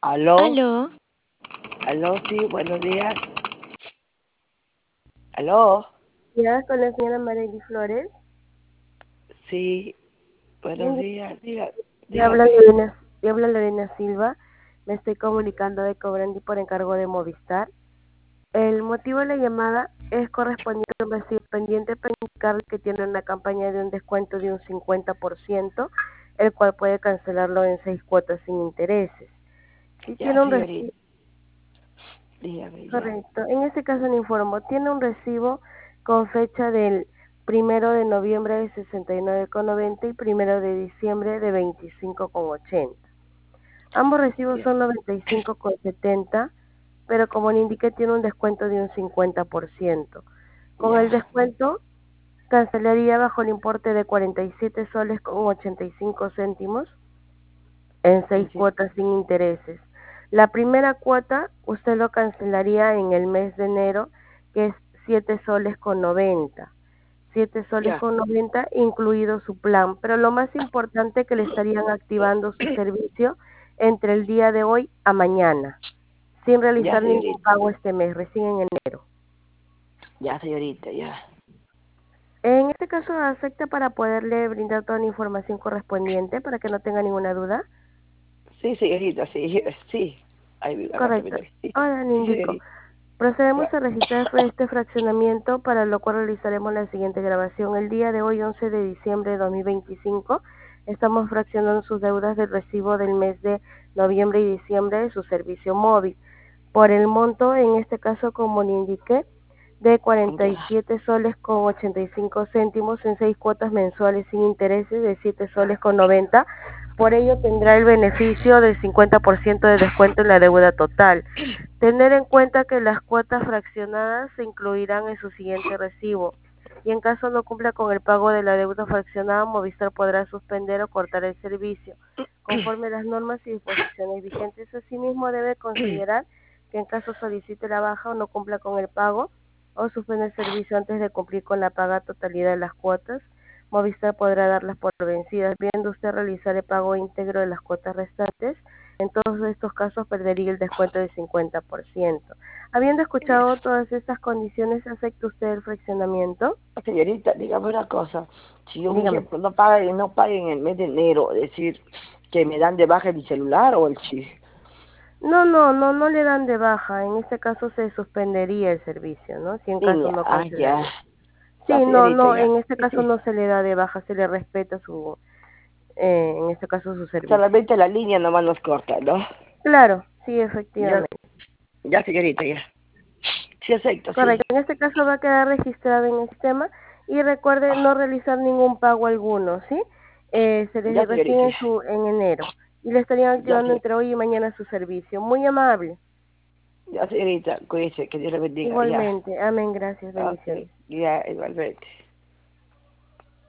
Aló, Aló, aló, sí, buenos días. Aló, Ya con la señora Marely Flores. sí, buenos Bien, días, le habla dígame. Lorena, le habla Lorena Silva. Me estoy comunicando de Cobrandi por encargo de Movistar. El motivo de la llamada es correspondiente a un recibo pendiente para indicar que tiene una campaña de un descuento de un 50%, el cual puede cancelarlo en 6 cuotas sin intereses. Si Ya, tiene un señorita, recibo, dígame ya. correcto, en este caso le informo, tiene un recibo con fecha del 1 de noviembre de 69,90 y 1 de diciembre de 25,80. Ambos recibos Ya, son 95,70, pero como le indiqué tiene un descuento de un 50%. Con el ya, descuento cancelaría bajo el importe de 47 soles con 85 céntimos en 6 sí, cuotas sin intereses. La primera cuota usted lo cancelaría en el mes de enero, que es 7 soles con 90. 7 soles ya, con 90 incluido su plan, pero lo más importante es que le estarían activando su servicio entre el día de hoy a mañana, sin ya, realizar ningún señorita, pago este mes, recién en enero. ya, señorita, ya. En este caso, ¿acepta para poderle brindar toda la información correspondiente para que no tenga ninguna duda? Sí, señorita, sí, sí. Ahí, acá está mi Correcto. novia, sí, Ahora le sí, indico. señorita. Procedemos Ya, a registrar este fraccionamiento, para lo cual realizaremos la siguiente grabación. El día de hoy, 11 de diciembre de 2025, estamos fraccionando sus deudas del recibo del mes de noviembre y diciembre de su servicio móvil. Por el monto, en este caso, como le indiqué, de ya, 47 soles con 85 céntimos en 6 cuotas mensuales sin intereses de 7 soles con 90. Por ello tendrá el beneficio del 50% de descuento en la deuda total. Tener en cuenta que las cuotas fraccionadas se incluirán en su siguiente recibo, y en caso no cumpla con el pago de la deuda fraccionada, Movistar podrá suspender o cortar el servicio, conforme a las normas y disposiciones vigentes. Asimismo, debe considerar que en caso solicite la baja o no cumpla con el pago o suspende el servicio antes de cumplir con la paga totalidad de las cuotas, Movistar podrá darlas por vencidas. Viendo usted realizar el pago íntegro de las cuotas restantes, en todos estos casos perdería el descuento del 50%. Habiendo ya. escuchado todas estas condiciones, ¿acepta usted el fraccionamiento? Señorita, dígame una cosa. Si yo, un Dígame. ejemplo, no pague en el mes de enero, es decir, que me dan de baja mi celular o el chip. No le dan de baja. En este caso se suspendería el servicio, ¿no? Si en caso Niña, no ya, cancelaría. ya, Sí, señorita, ya. en este Sí, caso sí. no se le da de baja, se le respeta en este caso su servicio. Solamente la línea nomás nos corta, ¿no? Claro, sí, Ya, efectivamente. ya, señorita, ya. Sí, acepto, sí. Correcto. En este caso va a quedar registrado en el sistema, y recuerde no realizar ningún pago alguno, ¿sí? Se Ya, les recibe señorita, en enero, y le estarían ya, activando entre hoy y mañana su servicio. Muy amable. ya, señorita, cuídese, que Dios le bendiga, ya. Igualmente. Amén. Gracias. Ok, Bendiciones. ya, igualmente.